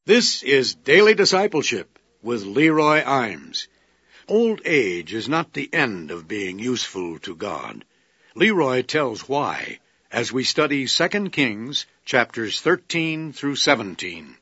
This is Daily Discipleship with Leroy Imes. Old age is not the end of being useful to God. Leroy tells why as we study 2 Kings chapters 13 through 17.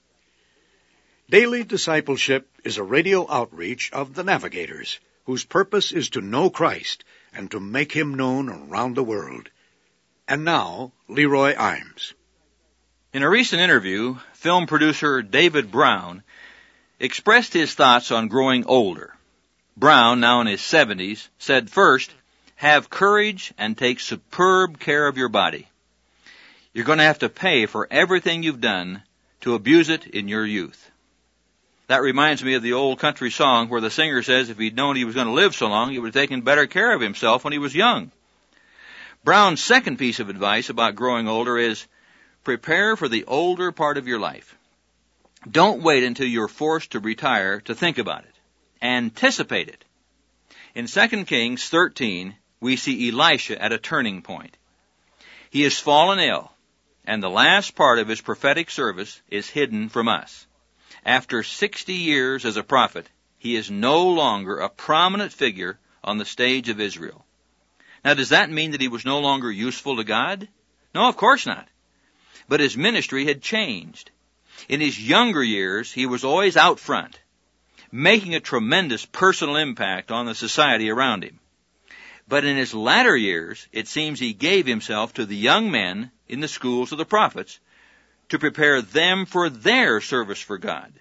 Daily Discipleship is a radio outreach of the Navigators, whose purpose is to know Christ and to make Him known around the world. And now, Leroy Imes. In a recent interview, film producer David Brown expressed his thoughts on growing older. Brown, now in his 70s, said, "First, have courage and take superb care of your body. You're going to have to pay for everything you've done to abuse it in your youth." That reminds me of the old country song where the singer says if he'd known he was going to live so long, he would have taken better care of himself when he was young. Brown's second piece of advice about growing older is, prepare for the older part of your life. Don't wait until you're forced to retire to think about it. Anticipate it. In 2 Kings 13, we see Elisha at a turning point. He has fallen ill, and the last part of his prophetic service is hidden from us. After 60 years as a prophet, he is no longer a prominent figure on the stage of Israel. Now, does that mean that he was no longer useful to God? No, of course not. But his ministry had changed. In his younger years, he was always out front, making a tremendous personal impact on the society around him. But in his latter years, it seems he gave himself to the young men in the schools of the prophets to prepare them for their service for God.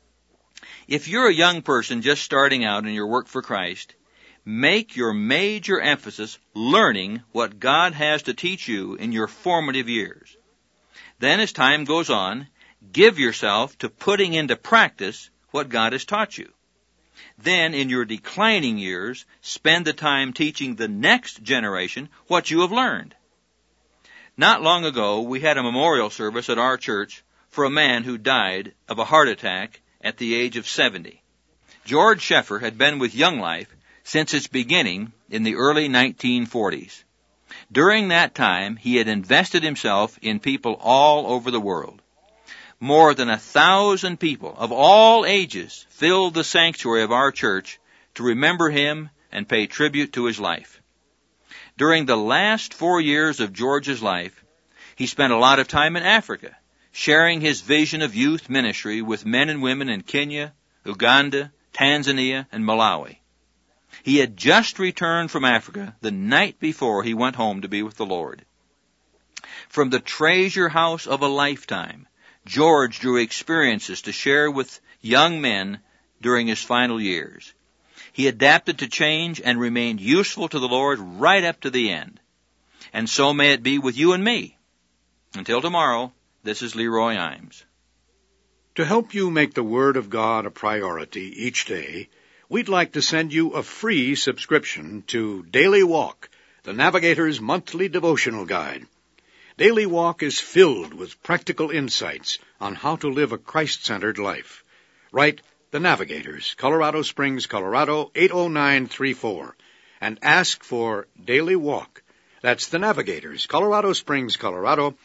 If you're a young person just starting out in your work for Christ, make your major emphasis learning what God has to teach you in your formative years. Then as time goes on, give yourself to putting into practice what God has taught you. Then in your declining years, spend the time teaching the next generation what you have learned. Not long ago, we had a memorial service at our church for a man who died of a heart attack at the age of 70. George Sheffer had been with Young Life since its beginning in the early 1940s. During that time, he had invested himself in people all over the world. More than 1,000 people of all ages filled the sanctuary of our church to remember him and pay tribute to his life. During the last 4 years of George's life, he spent a lot of time in Africa, sharing his vision of youth ministry with men and women in Kenya, Uganda, Tanzania, and Malawi. He had just returned from Africa the night before he went home to be with the Lord. From the treasure house of a lifetime, George drew experiences to share with young men during his final years. He adapted to change and remained useful to the Lord right up to the end. And so may it be with you and me. Until tomorrow, this is Leroy Imes. To help you make the Word of God a priority each day, we'd like to send you a free subscription to Daily Walk, the Navigator's monthly devotional guide. Daily Walk is filled with practical insights on how to live a Christ-centered life. Write The Navigators, Colorado Springs, Colorado, 80934, and ask for Daily Walk. That's The Navigators, Colorado Springs, Colorado,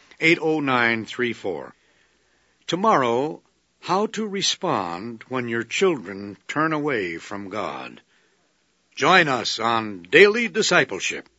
80934. Tomorrow, how to respond when your children turn away from God. Join us on Daily Discipleship.